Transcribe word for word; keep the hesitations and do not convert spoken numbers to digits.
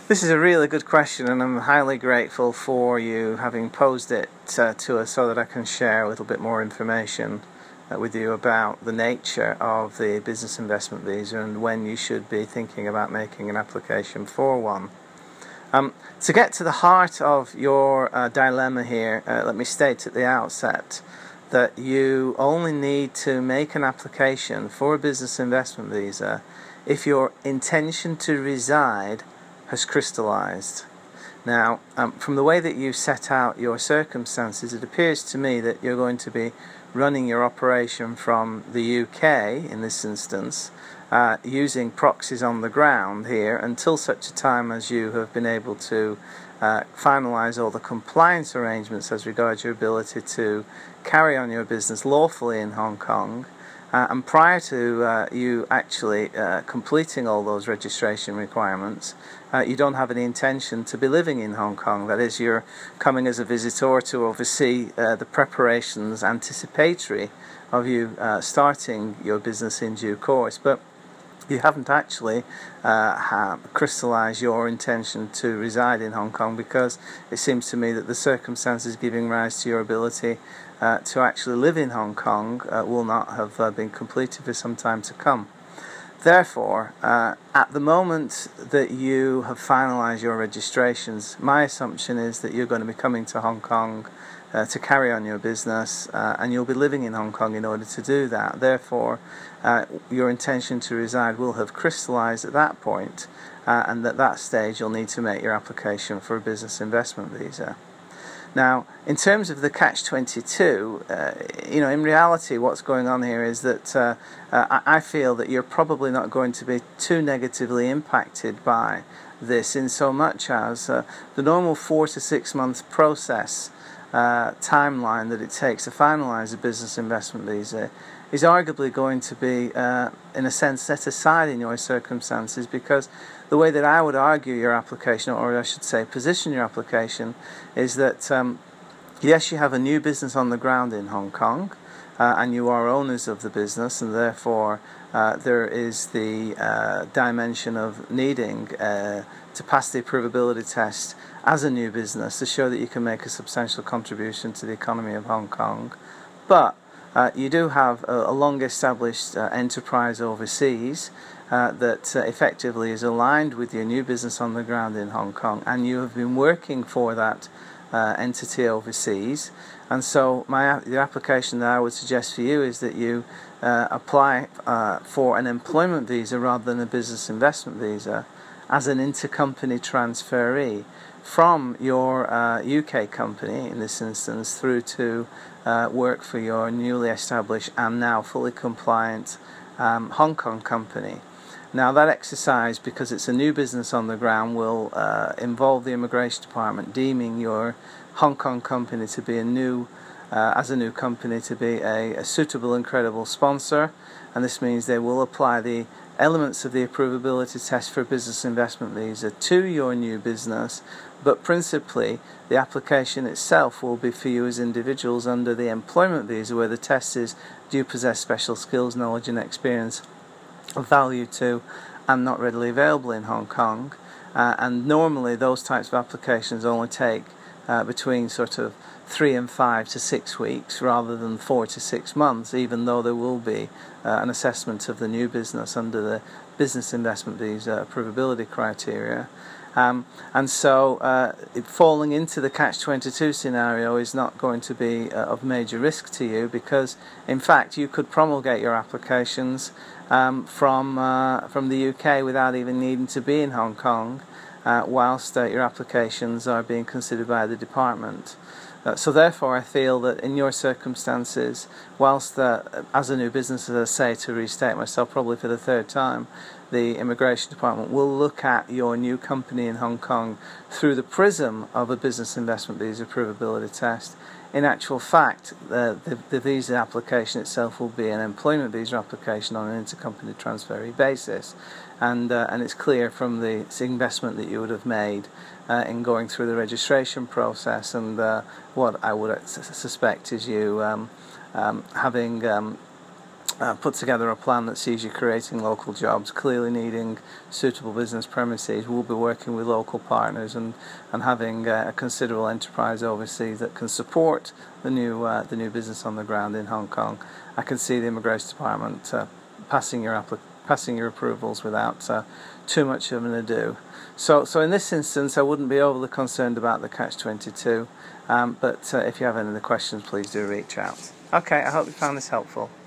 This is a really good question, and I'm highly grateful for you having posed it uh, to us so that I can share a little bit more information uh, with you about the nature of the business investment visa and when you should be thinking about making an application for one. Um, to get to the heart of your uh, dilemma here, uh, let me state at the outset that you only need to make an application for a business investment visa if your intention to reside has crystallized. Now, um, from the way that you set out your circumstances, it appears to me that you're going to be running your operation from the U K, in this instance, uh, using proxies on the ground here until such a time as you have been able to uh, finalize all the compliance arrangements as regards your ability to carry on your business lawfully in Hong Kong. Uh, and prior to uh, you actually uh, completing all those registration requirements, uh, you don't have any intention to be living in Hong Kong. That is, you're coming as a visitor to oversee uh, the preparations anticipatory of you uh, starting your business in due course. But you haven't actually uh, have crystallized your intention to reside in Hong Kong, because it seems to me that the circumstances giving rise to your ability uh, to actually live in Hong Kong uh, will not have uh, been completed for some time to come. Therefore, uh, at the moment that you have finalized your registrations, my assumption is that you're going to be coming to Hong Kong uh, to carry on your business, uh, and you'll be living in Hong Kong in order to do that. Therefore, uh, your intention to reside will have crystallized at that point, uh, and at that stage you'll need to make your application for a business investment visa. Now, in terms of the catch twenty-two, uh, you know, in reality what's going on here is that uh, uh, I feel that you're probably not going to be too negatively impacted by this, in so much as uh, the normal four to six month process uh, timeline that it takes to finalise a business investment visa is arguably going to be, uh, in a sense, set aside in your circumstances, because the way that I would argue your application, or I should say position your application, is that um, yes, you have a new business on the ground in Hong Kong, uh, and you are owners of the business, and therefore uh, there is the uh, dimension of needing uh, to pass the approvability test as a new business to show that you can make a substantial contribution to the economy of Hong Kong. But Uh, you do have a, a long-established uh, enterprise overseas uh, that uh, effectively is aligned with your new business on the ground in Hong Kong, and you have been working for that uh, entity overseas. And so my the application that I would suggest for you is that you uh, apply uh, for an employment visa rather than a business investment visa as an intercompany transferee from your uh, U K company, in this instance, through to uh, work for your newly established and now fully compliant um, Hong Kong company. Now, that exercise, because it's a new business on the ground, will uh, involve the Immigration Department deeming your Hong Kong company to be a new, uh, as a new company, to be a, a suitable and credible sponsor, and this means they will apply the elements of the approvability test for a business investment visa to your new business, but principally the application itself will be for you as individuals under the employment visa, where the test is, do you possess special skills, knowledge and experience of value to and not readily available in Hong Kong. Uh, and normally those types of applications only take uh, between sort of three and five to six weeks rather than four to six months, even though there will be uh, an assessment of the new business under the business investment visa approvability criteria. Um, and so uh, it, falling into the catch twenty-two scenario is not going to be uh, of major risk to you, because in fact you could promulgate your applications um, from uh, from the U K without even needing to be in Hong Kong, uh, whilst uh, your applications are being considered by the department. Uh, so therefore I feel that in your circumstances, whilst uh, as a new business, as I say, to restate myself probably for the third time, the Immigration Department will look at your new company in Hong Kong through the prism of a business investment visa approvability test. In actual fact, uh, the, the visa application itself will be an employment visa application on an intercompany transferee basis, and uh, and it's clear from the investment that you would have made uh, in going through the registration process, and uh, what I would suspect is you um, um, having um, uh, put together a plan that sees you creating local jobs, clearly needing suitable business premises. We'll be working with local partners and, and having uh, a considerable enterprise overseas that can support the new uh, the new business on the ground in Hong Kong. I can see the Immigration Department uh, passing your application passing your approvals without uh, too much of an ado. So, so in this instance, I wouldn't be overly concerned about the catch twenty-two, um, but uh, if you have any other questions, please do reach out. Okay, I hope you found this helpful.